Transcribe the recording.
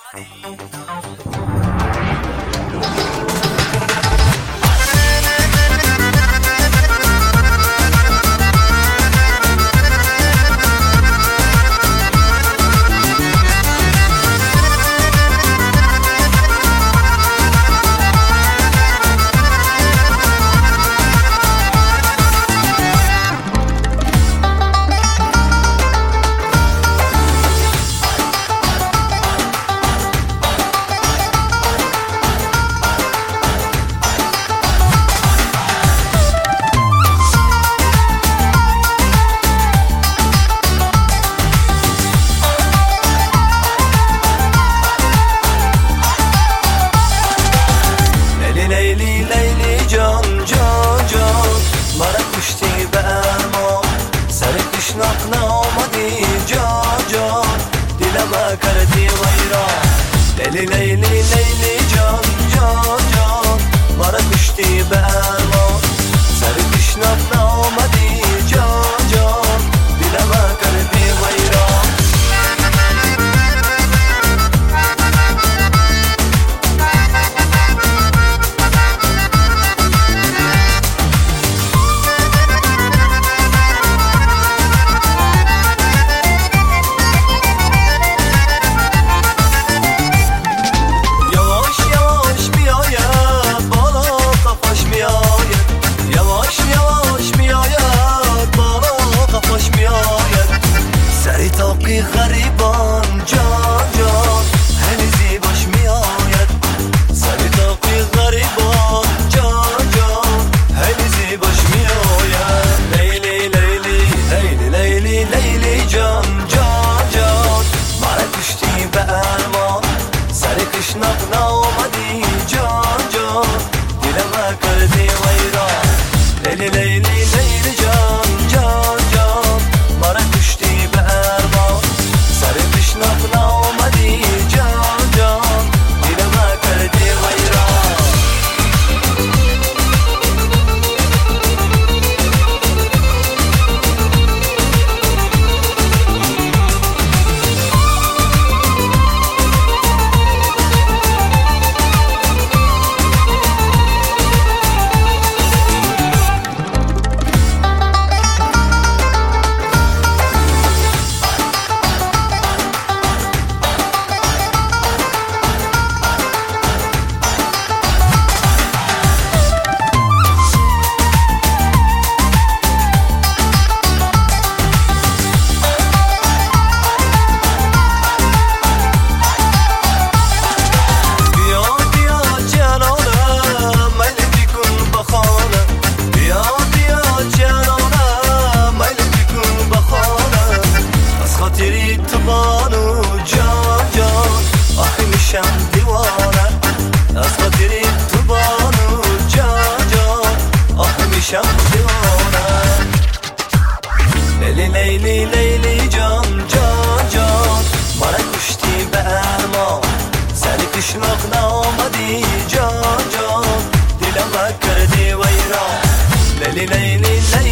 تشناقنا آمدی جان جان دلم کردی ویران لیلی لیلی لیلی جان جان جان مرا کشتی به ارمان سر تشناقنا آمدی جان جان دلم کردی ویران غریبان جان جان خیلی زیباش می آید سری تاقی غریبان جان جان خیلی زیباش می آید لیلی لیلی لیلی لیلی لیلی جان جان جان مرا کشتی به ارمان سری تشناق نامدی جان جان دلم کردی ویران لیلی لیلی لیلی جان جان جان مرا کشتی به ارمان تشناقنا آمدی جان جان دلم کردی ویران تبانو جان جان آخی میشم دیوانه از خاطری تبانو جان جان آخی میشم دیوانه لیلی لیلی لیلی جان جان جان مرا کشتی به ارمان سری تشناق نامدی جان جان دلم کردی ویران لیلی لیلی لیلی